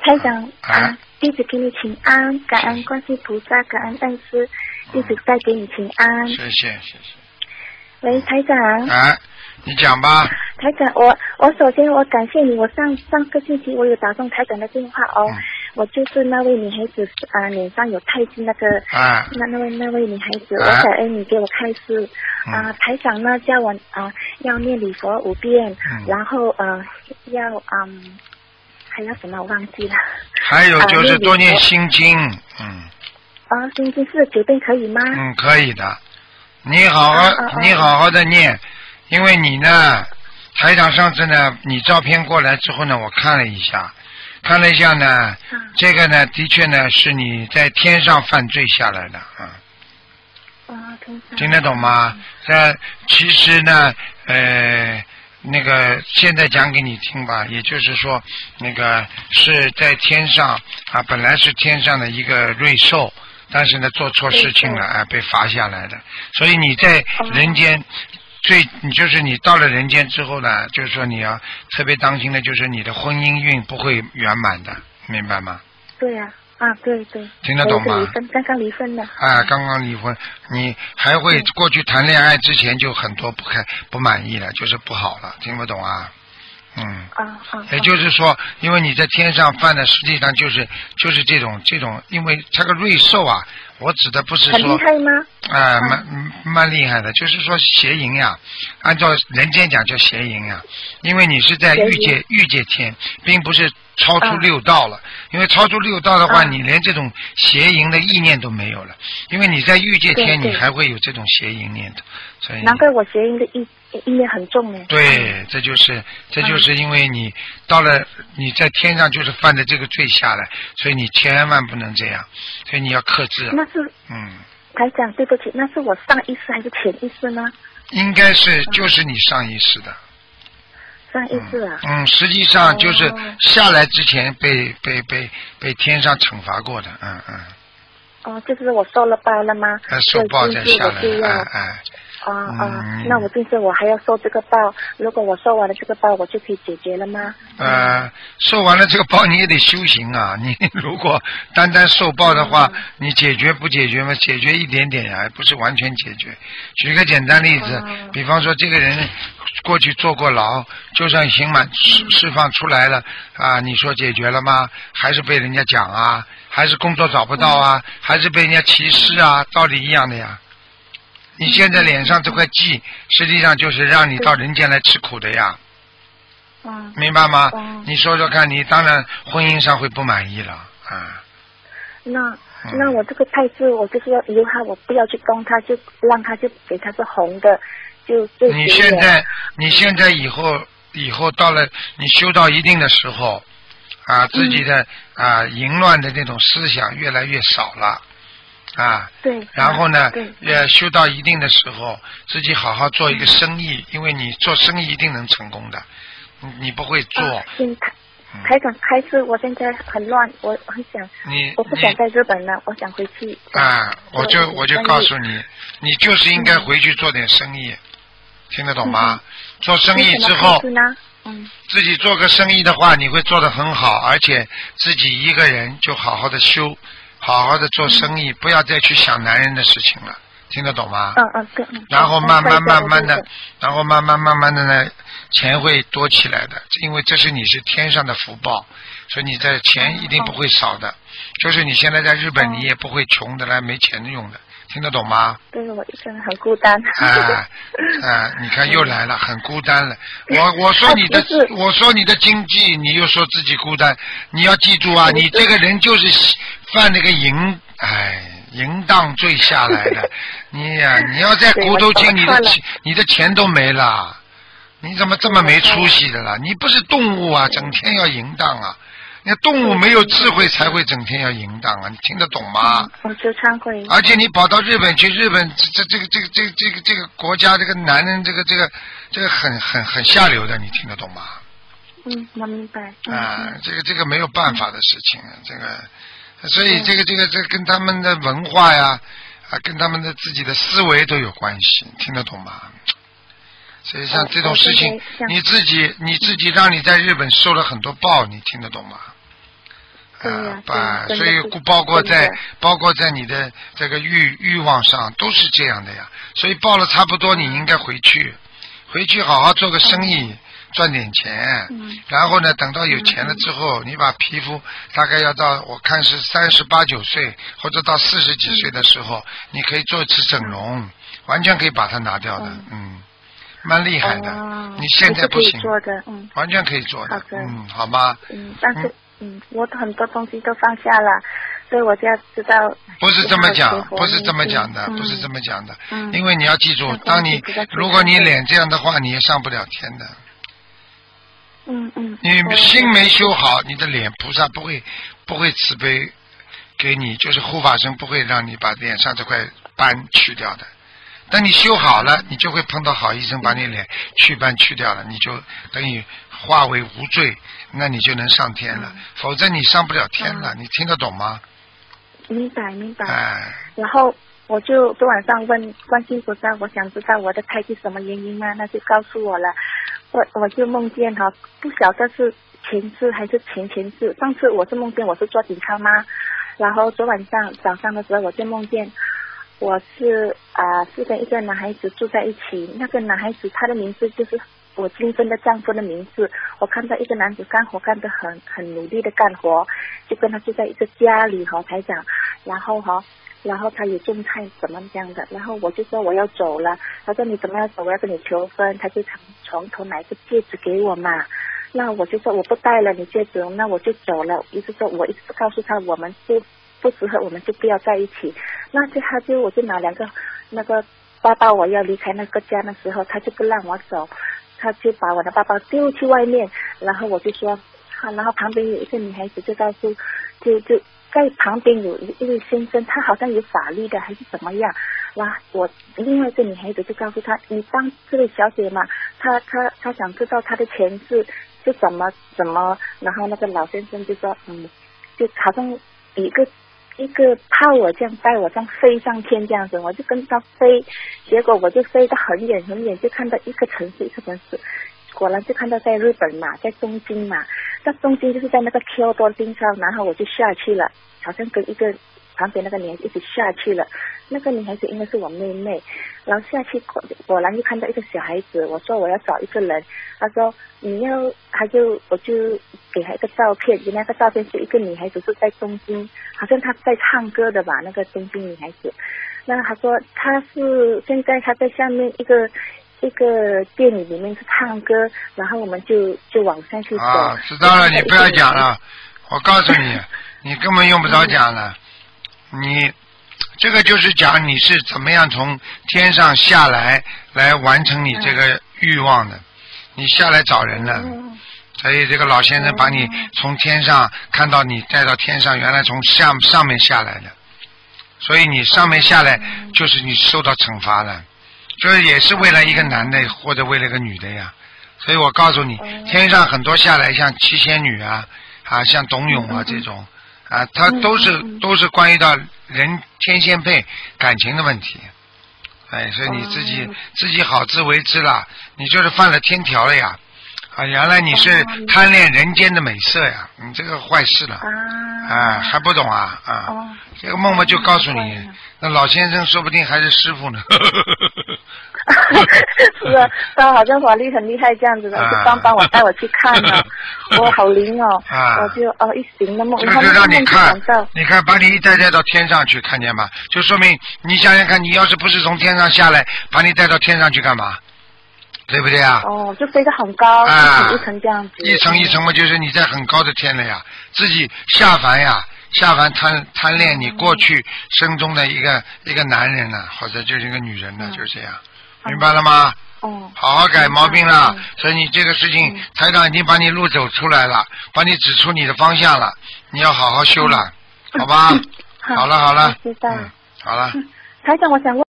台长弟子给你请安，感恩观世菩萨，感恩恩师，弟子再给你请安。 谢谢。 喂，台长。 你讲吧。 台长，我首先我感谢你，我上个星期我有打通台长的电话哦。我就是那位女孩子脸上有太岁那个那位女孩子，我感恩你给我开示。台长呢叫我要念礼佛5遍，然后要还要什么我忘记了。还有就是多念心经。 心经49遍可以吗？ 可以的。你好好的念，因为你呢，台长上次呢，你照片过来之后呢，我看了一下呢，这个呢，的确呢是你在天上犯罪下来的听得懂吗？其实呢，那个现在讲给你听吧，也就是说，那个是在天上本来是天上的一个瑞兽，但是呢做错事情了被罚下来的，所以你在人间就是你到了人间之后呢，就是说你要特别当心的，就是你的婚姻运不会圆满的，明白吗？ 对呀。对， 听得懂吗？ 刚刚离婚了。 刚刚离婚，你还会过去谈恋爱之前就很多不满意了，就是不好了，听不懂啊？也就是说，因为你在天上犯的，实际上就是这种，因为这个瑞兽我指的不是说很厉害吗？ 蛮厉害的，就是说邪淫呀，按照人间讲叫邪淫呀，因为你是在欲界天，并不是超出6道了，因为超出6道的话，你连这种邪淫的意念都没有了，因为你在欲界天，你还会有这种邪淫念的，所以难怪我邪淫的意念很重呢。 对，这就是因为你到了你在天上就是犯的这个罪下来，所以你千万不能这样，所以你要克制。 那是台长，对不起，那是我上意识还是潜意识呢？ 应该是就是你上意识的。 上意识实际上就是下来之前被天上惩罚过的， 就是我受了报了吗？ 受报再下来， 那我就是我还要受这个报，如果我受完了这个报，我就可以解决了吗？ 受完了这个报你也得修行啊，你如果单受报的话，你解决不解决嘛？解决一点点呀，不是完全解决。举个简单例子，比方说这个人过去坐过牢，就算刑满释放出来了你说解决了吗？还是被人家讲还是工作找不到还是被人家歧视道理一样的呀。你现在脸上这块记，实际上就是让你到人间来吃苦的呀。明白吗？你说说看，你当然婚姻上会不满意了那我这个态度，我就是要由他，我不要去动他，就让他就给他是红的，就你现在以后到了你修到一定的时候自己的淫乱的那种思想越来越少了对。 然后呢修到一定的时候，自己好好做一个生意，因为你做生意一定能成功的，你不会做。 台长开始，我现在很乱，我很想，我不想在日本了，我想回去。 我就告诉你，你就是应该回去做点生意，听得懂吗？做生意之后，自己做个生意的话，你会做得很好，而且自己一个人就好好的修，好好的做生意，不要再去想男人的事情了，听得懂吗？ 对。 然后慢慢的呢，钱会多起来的，因为这是你是天上的福报，所以你的钱一定不会少的。就是你现在在日本，你也不会穷的来没钱用的，听得懂吗？ 对，我一个人很孤单。 你看又来了，很孤单了。我说你的经济，你又说自己孤单，你要记住你这个人就是犯那个淫荡罪下来的。你要在骨头轻，你的钱都没了。你怎么这么没出息的了？你不是动物整天要淫荡那动物没有智慧才会整天要淫荡你听得懂吗？ 我就忏悔。 而且你跑到日本去，日本这个国家，这个男人这个很下流的，你听得懂吗？ 我明白。 这个没有办法的事情所以这个跟他们的文化跟他们的自己的思维都有关系，听得懂吗？所以像这种事情，你自己让你在日本受了很多报，你听得懂吗？ 所以包括在你的这个欲望上都是这样的呀。所以报了差不多，你应该回去好好做个生意，赚点钱。然后呢，等到有钱了之后，你把皮肤大概要到我看是38、9岁或者到40几岁的时候，你可以做一次整容，完全可以把它拿掉的。蛮厉害的。你现在不行，完全可以做的。好吗？ 但是我很多东西都放下了，所以我就要知道。 不是这么讲的，因为你要记住，如果你脸这样的话，你也上不了天的。你心没修好，你的脸菩萨不会慈悲给你，就是护法神不会让你把脸上这块斑去掉的。等你修好了，你就会碰到好医生把你脸斑去掉了，你就等于化为无罪，那你就能上天了。否则你上不了天了。你听得懂吗？ 明白。然后我就昨晚上问观世音菩萨，我想知道我的胎记什么原因嘛，那就告诉我了。我就梦见不晓得是前世还是前世。上次我是梦见我是做警察嘛，然后昨晚上早上的时候我就梦见我是跟一个男孩子住在一起，那个男孩子他的名字就是我今生的丈夫的名字。我看到一个男子干活干得很努力的干活，就跟他住在一个家里台长，然后他也种菜怎么这样的，然后我就说我要走了，他说你怎么要走，我要跟你求婚，他就从头拿一个戒指给我嘛，那我就说我不戴了你戒指，那我就走了，意思说我一直告诉他我们不适合，我们就不要在一起。那我就拿2个那个包包，我要离开那个家的时候，他就不让我走，他就把我的包包丢去外面，然后我就说然后旁边有一个女孩子就告诉就在旁边有一位先生，他好像有法律的还是怎么样，然后我另外一个女孩子就告诉他，你当这位小姐嘛，他想知道他的前世是怎么，然后那个老先生就说就好像一个power这样带我这样飞上天这样子，我就跟他飞，结果我就飞得很远，就看到一个城市，果然就看到在日本嘛，在东京嘛，在东京就是在那个 Kyoto 冰上，然后我就下去了，好像跟一个旁边那个女孩子一起下去了，那个女孩子应该是我妹妹，然后下去果然就看到一个小孩子，我说我要找一个人，他说我就给他一个照片，原来那个照片是一个女孩子是在东京，好像她在唱歌的吧，那个东京女孩子，那他说现在她在下面一个店里面是唱歌，然后我们就往上去走。 知道了，你不要讲了，我告诉你，你根本用不着讲了，你这个就是讲你是怎么样从天上下来完成你这个欲望的，你下来找人了。所以这个老先生把你从天上看到你带到天上，原来从上面下来的，所以你上面下来就是你受到惩罚了，这也是为了一个男的或者为了一个女的呀。所以我告诉你，天上很多下来像七仙女像董永这种它都是关于到人天仙配感情的问题。所以你自己好自为之了，你就是犯了天条了呀。原来你是贪恋人间的美色呀，你这个坏事了还不懂这个梦梦就告诉你，那老先生说不定还是师傅呢。 是啊，他好像法力很厉害这样子的，就帮我带我去看了，我好灵我就一醒的梦， 就是让你看，你看把你一带到天上去，看见吗？就说明你想想看，你要是不是从天上下来，把你带到天上去干嘛？对不对啊？ 就飞得很高，一层一层这样子。 一层一层嘛，就是你在很高的天了呀，自己下凡贪恋你过去生中的一个男人呢，或者就是一个女人呢，就这样，明白了吗？好好改毛病了。所以你这个事情，台长已经把你路走出来了，帮你指出你的方向了，你要好好修了，好吧？好了， 知道。 好了。 台长，我想问。